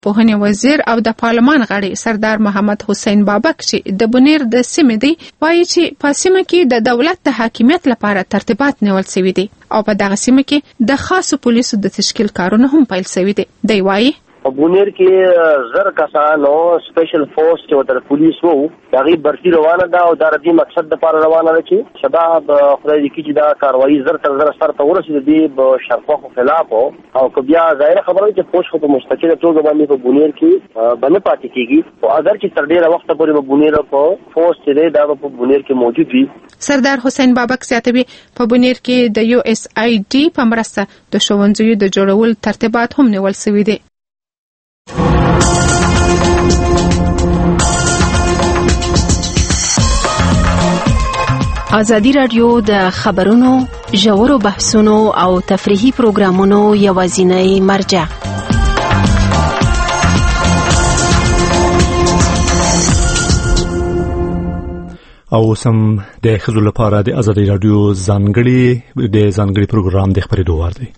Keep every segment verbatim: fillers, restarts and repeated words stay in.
پوهنې وزیر او د پارلمان غړي سردار محمد حسین بابک چې د بونیر د سیمې دی وایي چې په سیمه کې د دولت د حاکمیت لپاره ترتیبات نیول شوي دي او په دغه سیمه کې د خاصو پولیسو د تشکیل کارونه هم پیل شوي دي. دی وایي په بونیر کې زر کسانو سپیشل فورس چې تر پولیس وو هغه برتي روانه ده او د دې مقصد لپاره روانه ده چې شباب خدای دې کې دا کاروایی زر تر زر سره ته ورسېږي د شرفو خلاف او که بیا ظاهر خبره چې پوښ خو په مستقله توګه باندې په بونیر کې باندې پاتې کیږي او اگر چې تر ډیره وخت پورې په بونیر په فورس چې دا په بونیر کې موجود وي. سردار حسین بابک زیاتوي په بونیر کې د یو اس آی ډي په مرسته د ښوونځیو د جوړول ترتیبات هم نیول شوي دي. ازادي راډیو د خبرونو ژورو بحثونو او تفریحي پروګرامونو یوازینی مرجع. او سم د ښځو لپاره د ازادي راډیو ځانګړي د ځانګړي پروګرام د خبرېدو وار دی.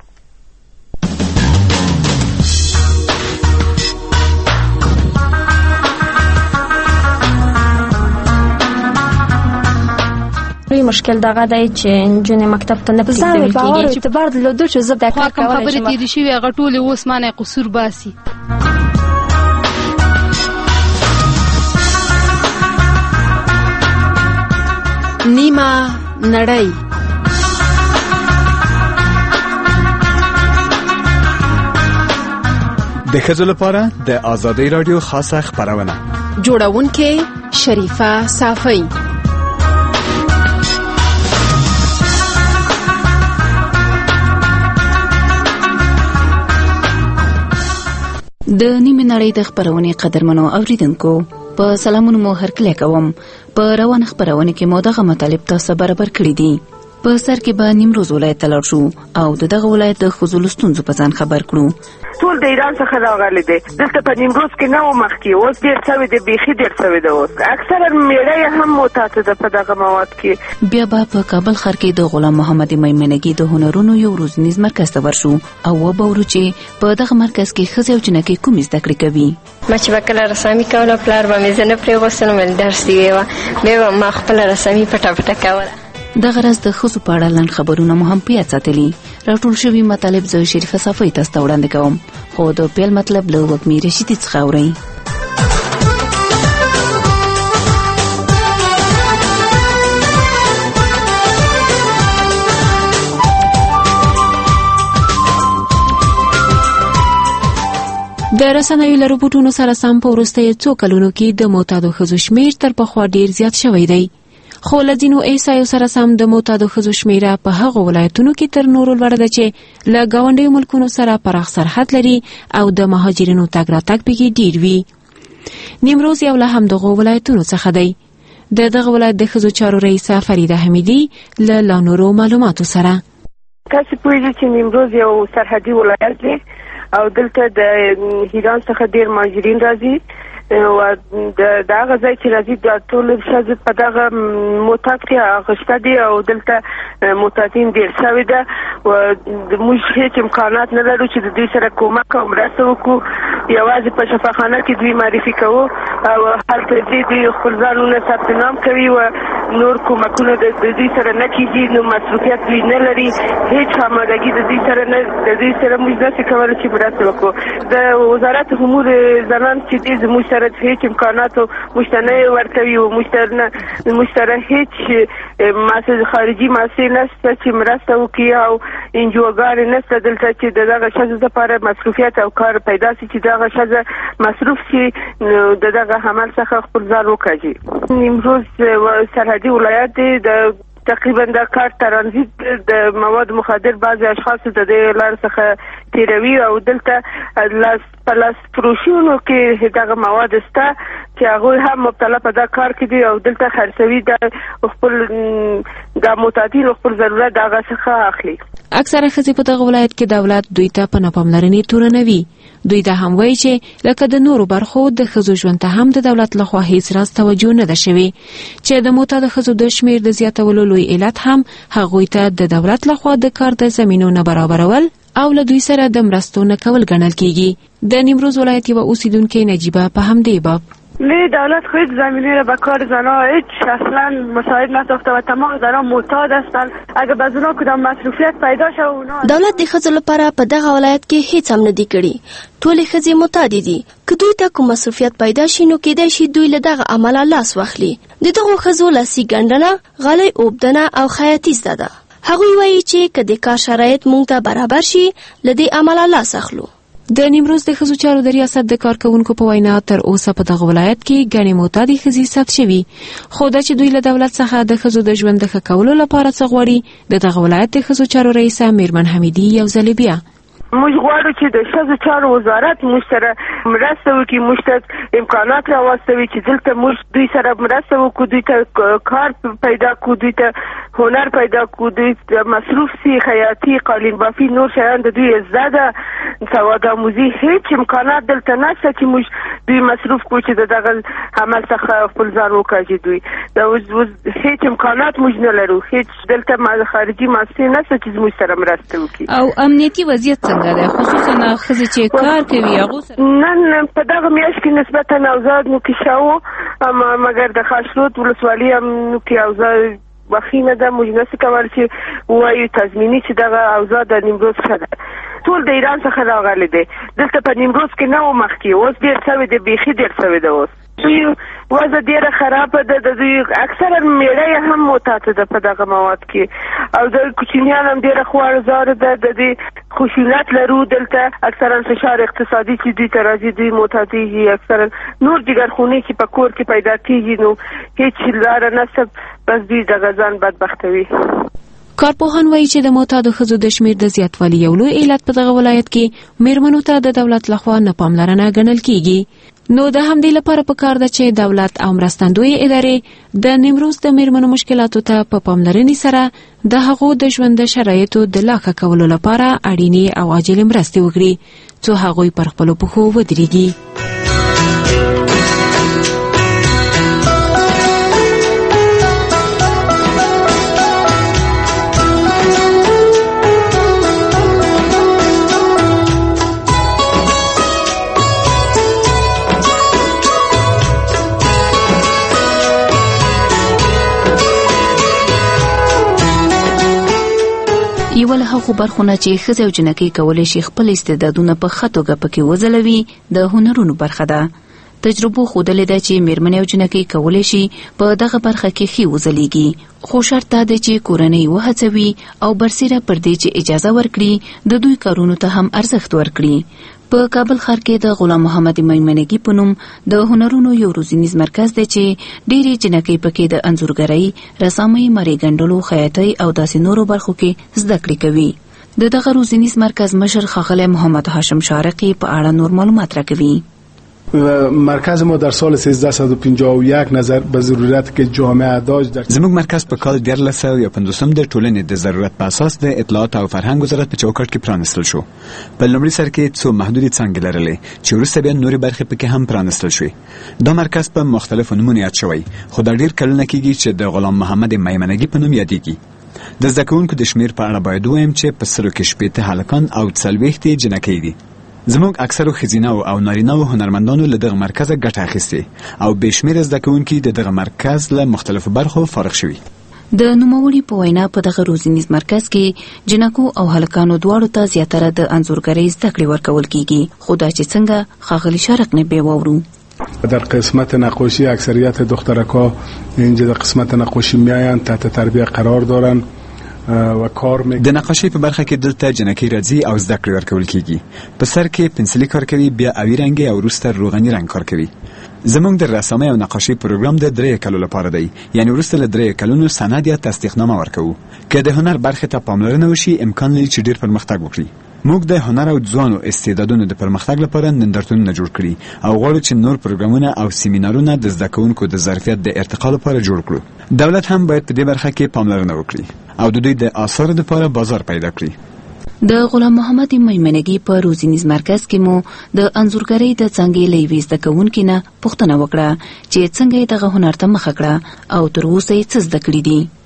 مشکل دغه دی چې جنې مکتب ته نه پریږدل کېږي چې اعتبار درلودو چې زه دا کار کولی شم. خبرې تېرې شوې هغه ټولې اوس مانه قصور باسي. نیمه نړۍ د ښځو لپاره د ازادي راډیو خاصه خبرونه جوړونکې شریفه صافی. د نیمه نړۍ د خبرونې قدرمنو اوریدونکو په سلامونو مو هرکلی کوم. په روان خبرونه کې مو دغه مطالب تاسو برابر کړی دي. په سر کې به نیمروز ولایت ته لاړ شو او د دغه ولایت د ښځو له ستونزو په ځان خبر کړو. ټول د ایران څخه راغلي دي. دلته په نیمروز کې نه و مخکې، اوس ډېر شوي دي، بیخي ډېر شوي ده. اوس اکثره مېړه هم معتاده ده په دغه مواد کې. بیا به په کابل ښار کې د غلام محمد میمنګي د هنرونو یو روزنیز مرکز ته ورشو او وبورو چې په دغه مرکز کې ښځې او جنکۍ کومې زده کړې کوي. ما چې به کله رسامي کوله پلار به مې زه نه پرېغوستلم، ویل درس دې ویوه، بیا به ما خپله رسامي پټه پټه کوله. دغه راز د ښځو په اړه لنډ خبرونه مو هم په یاد ساتلي. راټول شوي مطالب زه شریفه صافی تاسو ته وړاندې کوم، خو د پیل مطلب له وږمې رشیدي څخه اورئ. د رسنیو له رپورټونو سره سم په وروستیو څو کلونو کې د معتادو ښځو شمېر تر پخوا ډېر زیات شوی دی. خو له ځینو احصایو سره سم د معتادو ښځو شمېره په هغو ولایتونو کې تر نورو لوړه ده چې له ګاونډیو ملکونو سره پراخ سرحد لري او د مهاجرینو تګ راتګ پکې ډېر وي. نیمروز یو له همدغو ولایتونو څخه دی. د دغه ولایت د ښځو چارو رئیسه فریده حمیدي له لا نورو معلوماتو سره. تاسو پوهیږئ چې نیمروز یو سرحدي ولایت دی او دلته د ایران څخه ډېر مهاجرین راځي او د هغه ځای چې راځي د ټول ښځې په دغه معتاد کې اخیسته دي او دلته معتادین ډېر شوي ده. موږ هېڅ امکانات نه لرو چې د دوی سره کومک او مرسته وکړو. یوازې په شفاخانه کې دوی معرفي کوو او هلته ځي، دوی خپل ځانونه ثبت نام کوي و نور کومکونه د دوی سره نه کېږي، نو مصروفیت دوی نه لري، هېڅ همغږي د دوی سره نه د دوی سره موږ نشو کولی چې مرسته وکړو. د وزارت امور زنان چې دی زموږ سره هیڅ امکاناتو موږ ته نه ورکوي او موږ ته نه موږ سره هیڅ مؤسسې خارجي مؤسسې نشته چې مرسته وکړي او انجوګانې نشته دلته چې د دغه ښځو لپاره مصروفیت او کار پیدا شي چې دغه ښځه مصروف شي د دغه عمل څخه خپل ځان وکاږي. نیمروز سرحدي ولایت دی. د تقریبا د کار ترانزیت د مواد مخدر بعضې اشخاصو د دې لارې څخه تیروي او دلته په لاس فروشونو کې دغه مواد شته چې هغوی هم مبتلا په دا کار کې دي او دلته خرڅوي د خپل د معتادینو خپل ضرورت د هغه څخه اخلي. اکثره ښځې په دغه ولایت کې دولت دوی ته په ناپاملرنې تورنوي. دوی دا هم وایي چې لکه د نورو برخو د ښځو ژوند ته هم د دولت لخوا هیڅ راز توجه نه ده شوې، چې د معتاده ښځو د شمېر د زیاتولو لوی علت هم هغوی ته د دولت لخوا د کار د زمینو نه برابرول او له دوی سره د مرستو نه کول ګڼل کېږي. د نیمروز ولایت یوه اوسیدونکې نجیبه په همدې باب نه دولت خود زمینه را به کار زنان هیچ اصلا مساعد نساخته و تمام زنان معتاد هستند. اگه به زنان کدام مصروفیت پیدا شوه اونا دولت د ښځو لپاره په دغه ولایت کې هیڅ هم نه دی کړی. ټولې ښځې معتادې دي. که دوی ته کوم مصروفیت پیدا شي نو کېدای شي دوی له دغه عمله لاس واخلي. د دغو ښځو لاسي ګنډنه، غالۍ اوبدنه او خیاطي زده ده. هغوی وایي چې که د کار شرایط موږ ته برابر شي له دې عمله لاس اخلو. د نیمروز د ښځو چارو د ریاست د کارکوونکو په وینا تر اوسه په دغه ولایت کې ګڼې معتادې ښځې ثبت شوي، خو دا چې دوی له دولت څخه د ښځو د ژوند د ښه کولو لپاره څه غواړي، د دغه ولایت د ښځو چارو رئیسه میرمن حمیدي یو ځلې بیا موږ غواړو چې د ښځو چارو وزارت موږ سره مرسته وکړي، موږ ته امکانات راواستوي چې دلته موږ دوی سره مرسته وکړو، دوی ته کار پیدا کړو، دوی ته هنر پیدا کړو، دوی ته مصروف سي، خیاطي، قالین بافي، نور شیان د دوی زده ده، سواد آموزي. هیڅ امکانات دلته نشته چې موږ دوی مصروف کړو چې د دغه عمل څخه خپل ځان وکاږي. دوی دا هیڅ امکانات موږ نه لرو، هیڅ دلته خارجي مؤسسې نشته چې موږ سره مرسته وکړي. او امنیتي وضعیت څنګه ده، خصوصا ښځې چې کار کوي هغو سره؟ نن په دغه میاشت کې نسبتا اوضاع نوکیشه وو، مګر د خاشرود ولسوالي هم نوکي اوضاع وخیمه ده. موږ نسو کولی چې ووایو تضمیني چې دغه اوضاع د نیمروز ښه ده. ټول د ایران څخه راغلی دی، دلته په نیمروز کې نه و مخکې، اوس ډېر شوی دی، بیخي ډېر شوی دی. اوس دوی وضع ډېره خرابه ده، د دوی اکثره میړه هم معتاده ده په دغه مواد کې، او د کوچنیان هم ډېره خوارزاره ده. د دې خشونت لرو دلته، اکثرا فشار اقتصادي چې دوی ته راځي، دوی معتادېږي، اکثرا نور جګرخونې چې په کور کې پیدا کېږي نو هېڅ لاره نشته، بس دوی دغه ځان بدبختوي. کارپوهان وایي چې د معتادو ښځو د شمېر د زیاتوالي یو لوی علت په دغه ولایت کې میرمنو ته د دولت لخوا نه پاملرنه ګڼل کېږي. نو د همدې لپاره پکار ده چې دولت او مرستندویه ادارې د نیمروز د میرمنو مشکلاتو ته په پاملرنې سره د هغو د ژوند د شرایطو د لا ښه کولو لپاره اړینې او عاجلې مرستې وکړي، څو هغوی پر خپلو پښو ودرېږي. یو له هغو برخونه چې ښځې او جنکۍ کولی شي خپل استعدادونه په ښه توګه پکې وځلوي د هنرونو برخه ده. تجربو ښودلې ده چې میرمنې او جنکۍ کولی شي په دغه برخه کې ښې وځلیږي، خو شرط دا دی چې کورنۍ وهڅوي او برسیره پر دې چې اجازه ورکړي د دوی کارونو ته هم ارزښت ورکړي. په کابل ښار کې د غلام محمد میمنګي په نوم د هنرونو یو روزنیز مرکز دی چې ډېرې جنکۍ پکې د انځورګرۍ، رسامۍ، مرۍ ګنډلو، خیاطۍ او داسې نورو برخو کې زده کړې کوي. د دغه روزنیز مرکز مشر ښاغلی محمد هاشم شارقي په اړه نور معلومات راکوي. مرکز ما در سال سیزده و پنجاه و یک نظر به ضرورت که جامعه داشت در زموږ مرکز په کال دیارلس سوه یا پنځوسم د ټولنې د ضرورت په اساس د اطلاعات او فرهنګ وزارت په چوکاټ کې پرانستل شو. په لومړي سر کې څو محدودې څانګې لرلې چې وروسته بیا نورې برخې پکې هم پرانستل شوې. دا مرکز په مختلفو نومونو یاد شوی، خو دا ډېر کلونه کېږي چې د غلام محمد میمنګي په نوم یادېږي. د زده کوونکو د شمېر په اړه باید ووایم چې په سلو کې شپېته هلکان او څلوېښت جنکۍ دي. زموږ اکثرو ښځینه‌و او نارینه‌و هنرمندانو له دغه مرکزه ګټه اخیستې او بې شمېره زده کوونکي د دغه مرکز له مختلفو برخو فارغ شوي. د نوموړي په وینا په دغه روزنیز مرکز کې جنکو او هلکانو دواړو ته زیاتره د انځورګرۍ زده کړې ورکول کیږي، خو دا چې څنګه ښاغلي شارق نه بیا واورو. در قسمت نقاشی اکثریت دخترک‌ها اینجا در قسمت نقاشی میآیند، تحت تربیه قرار دارند و کار می د نقاشۍ په برخه کې دلته جنکۍ راځي او زده کړې ورکول کیږي. په سر کې پنسلي کار کوي، بیا اوی رنګي او وروسته روغني رنګ کار کوي. زموږ د رسامۍ او نقاشۍ پروګرام د درې کلو لپاره دی، یعنی وروسته له درې کلونو سند یا تصدیقنامه ورکوو. که د هنر برخې ته پاملرنه وشي امکان لري چې ډېر پرمختګ وکړي. موږ د هنر او ځوانو استعدادونو د پرمختګ لپاره نندارتونونه جوړ کړي او غواړو چې نور پروګرامونه او سیمینارونه د زده کوونکو د ظرفیت د ارتقا لپاره جوړ کړو. دولت هم باید په دې برخه کې پاملرنه وکړي او د دوی د آثارو لپاره بازار پیدا کړي. د غلام محمد میمنګي په روزنیز مرکز کې مو د انځورګرۍ د څانګې له یوې زده کوونکې نه پوښتنه وکړه چې څنګه یې دغه هنر ته مخه کړه او تر اوسه یې څه زده کړي دي.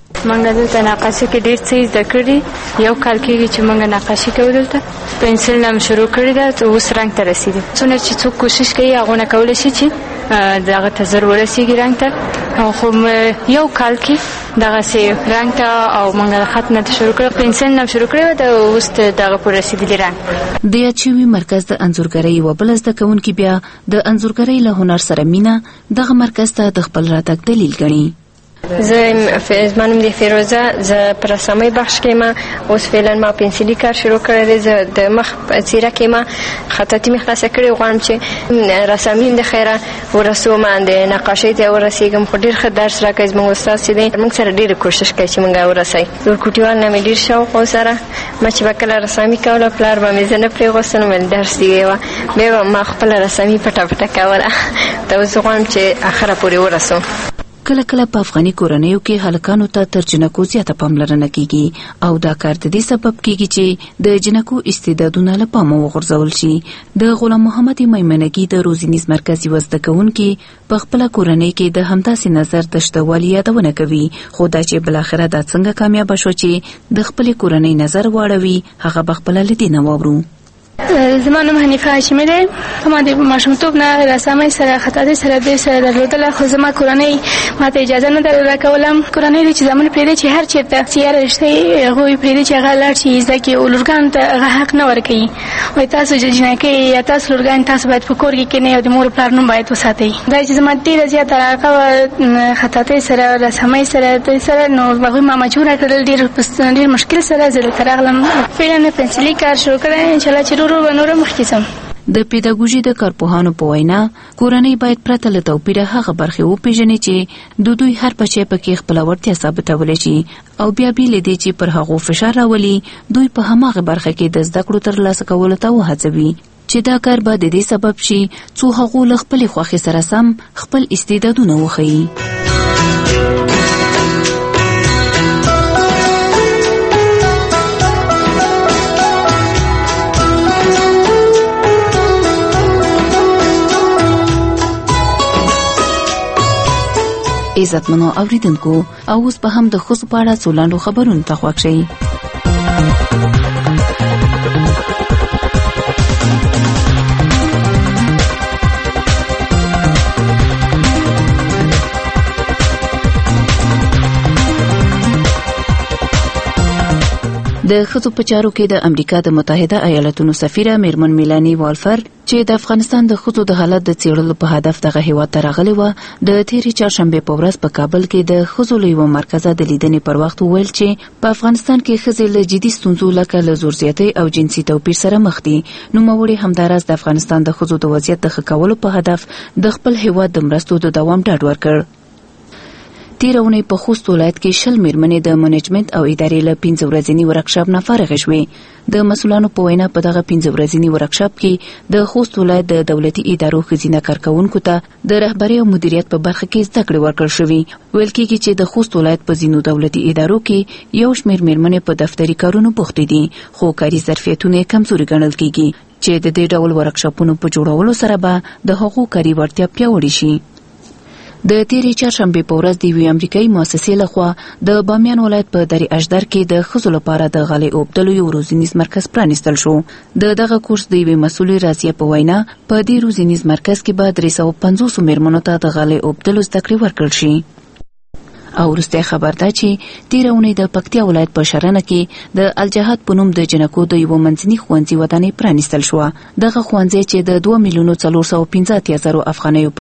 منګه دلته نقاشي کې ډېر څه زده کړي. یو کال کېږي چې منګه نقاشي کوو دلته. پنسل نه شروع کړې ده اوس رنګ ته رسیدي. څونه چې څوک کوشش کوي هغه نه کولی شي چې دغه ته زر ورسیږي رنګ ته. خو یو کال کې دغسې رنګ ته او منګه خط نه شروع کړه پنسل نه شروع کړې ده اوس دغه پورې رسیدلي رنګ. د یاد شوي مرکز د انځورګرۍ یوه بله زده کوونکې بیا د انځورګرۍ له هنر سره مینه دغه مرکز ته د خپل راتګ دلیل ګڼي. زه زما نوم دی فیروزه. زه په رسامۍ بخش کې ما اوس فعلا ما پنسلي کار شروع کړی دی. زه د مخ څیره کې ما خطاطي مې خلاصه کړې. غواړم چې رسامي د خیره ورسوم د نقاشۍ ته ورسېږم. خو ډېر ښه درس راکوي زموږ استاد چې دی موږ سره ډېره کوشش کوي چې موږ ورسوي. ورکوټیوال نه مې ډېر شوق و سره ما چې به کله رسامي کوله پلار به مې زه نه پرېغوستل نو درس دی ویوه بیا به ما خپله رسامي پټه پټه کوله. ته اوس غواړم چې اخره پورې ورسوم. کله کله په افغاني کورنیو کې هلکانو ته تر جنکو زیاته پاملرنه کیږي او دا کار د دې سبب کیږي چې د جنکو استعدادونه له پامه وغورځول شي. د غلام محمد میمنګي د روزنیز مرکز یو زده کوونکي په خپله کورنۍ کې د همداسې نظر د شته والي یادونه کوي. خو دا چې بلاخره دا څنګه کامیابه شو چې د خپلې کورنۍ نظر واړوي هغه به خپله له دې نه واورو. زما نوم حنیفه هاشمي دی. ما د ماشومتوب نه رسامۍ سره خطاطۍ سره ډېر سره درلودله. خو زما کورنۍ ما ته اجازه نه درلوده کولم. کورنۍ دی چې زمونږ پرېږدي چې هر چېرته چې یاره رشته یې هغوی پرېږدي چې هغه لاړ شي زده کړي او لورګانو ته هغه حق نه ورکوي. وایي تاسو جنکۍ یا تاسو لورګانې تاسو باید په کور کې کښېنئ او د مور پلار نوم باید وساتئ. دا چې زما ډېره زیاته علاقه وه خطاطۍ سره رسامۍ سره دوی سره نو هغوی ما مجبوره کړل ډېر ډېر مشکل سره زه دلته راغلم. فعلا مې پنسلي کار شروع کړی انشاءالله چې د پیداګوژي د کارپوهانو په وینا کورنۍ باید پرته له توپیره هغه برخې وپیژني چې د دوی هر بچی پکې خپله وړتیا ثابتولی شي او بیا بې له دې چې پر هغو فشار راولي دوی په هماغه برخه کې د زده کړو ترلاسه کولو ته وهڅوي چې دا کار به د دې سبب شي څو هغو له خپلې خوښې سره سم خپل استعدادونه وښیي. عزتمنو اوریدونکو او اوس به هم د ښځو په اړه څو لنډو خبرونو ته غوږ شئ. د ښځو په چارو کې د امریکا د متحده ایالاتونو سفیره میرمن میلانی والفر چې د افغانستان د ښځو د حالت د څیړلو په هدف دغه هیواد ته راغلې وه د تېرې چهارشنبې په ورځ په کابل کې د ښځو له یوه مرکزه د لیدنې پر وخت وویل چې په افغانستان کې ښځې له جدي ستونزو لکه له زور زیاتۍ او جنسي توپیر سره مخ دي. نوموړې همداراز د افغانستان د ښځو د وضعیت د ښه کولو په هدف د خپل هیواد د مرستو د دوام ډاډ ورکړ. تېره اونۍ په خوست ولایت کې شل میرمنې د منیجمنت او ادارې له پنځه ورځني ورکشاپ نه فارغې شوې. د مسؤلانو په وینا په دغه پنځه ورځني ورکشاپ کې د خوست ولایت د دولتي ادارو ښځینه کارکوونکو ته د رهبرۍ او مدیریت په برخه کې زده کړې ورکړل شوې. ویل کېږي چې د خوست ولایت په ځینو دولتي ادارو کې یو شمېر میرمنې په دفتري کارونو بوختې دي خو کاري ظرفیتونه یې کمزوري ګڼل کېږي چې د دې ډول ورکشاپونو په جوړولو سره به د هغو کاري وړتیا پیاوړې شي. د تېرې چهارشنبې په ورځ د یوې امریکایي مؤسسې لخوا د بامیان ولایت په درې اژدر کې د ښځو لپاره د غالۍ اوبدلو یو روزنیز مرکز پرانیستل شو. د دغه کورس د یوې مسؤلې راضیه په وینا په دې روزنیز مرکز کې به درې سوه پنځوسو میرمنو ته د غالۍ اوبدلو زده کړې ورکړل شي. او وروستی خبر دا چې تېره اونۍ د پکتیا ولایت په شرنه کې د الجهاد په نوم د جنکو د یوه منځني ښوونځي ودانۍ پرانیستل شوه. دغه ښوونځی چې د دوه میلیونو څلور سوه پنځه اتیا زرو افغانیو